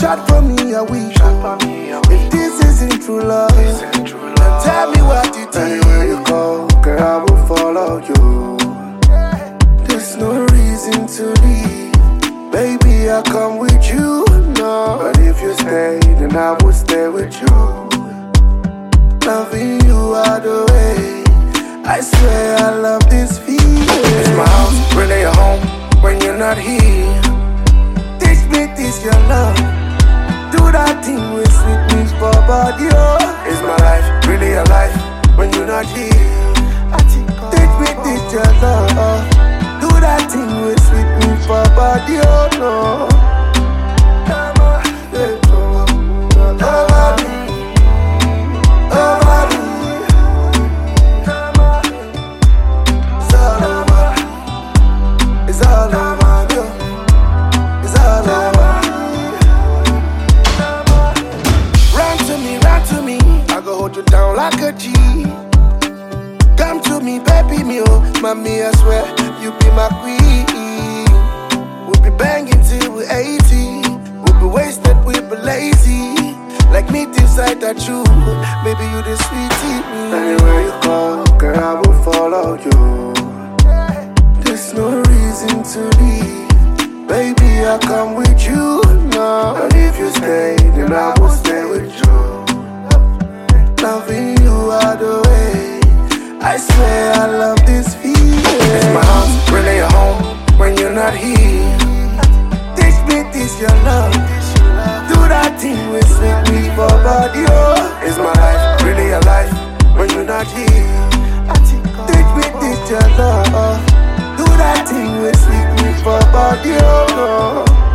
shot for me a week. If this isn't true love, then tell me what it is. Anywhere you go, girl, I will follow you. There's no reason to leave. Baby, I come with you, no. But if you stay, then I will stay with you. Loving you all the way. I swear I love this feeling. It's my house, really a home when you're not here. Teach me this your love. Do that thing with sweet me for body, oh. It's my life, really a life when you're not here. Teach me this your love. Do that thing with sweet me for body, oh no. It's all over you. It's all over. Run to me. I go hold you down like a G. Come to me, baby, me oh, mommy, I swear you be my queen. We'll be banging till we're 80. We'll be wasted, we'll be lazy. Like meat inside that you, maybe you the sweetie me. Anywhere you go, girl, I will follow you. There's no reason to leave. Baby, I come with you, no. But if you stay, then I will stay with you. Loving you all the way. I swear I love this feeling. It's my house, really a home when you're not here. Teach me this your love. Do that thing with sweet me for body, oh. It's my life, really a life when you're not here. Teach me this your love. Do that thing with sweet me for body, oh.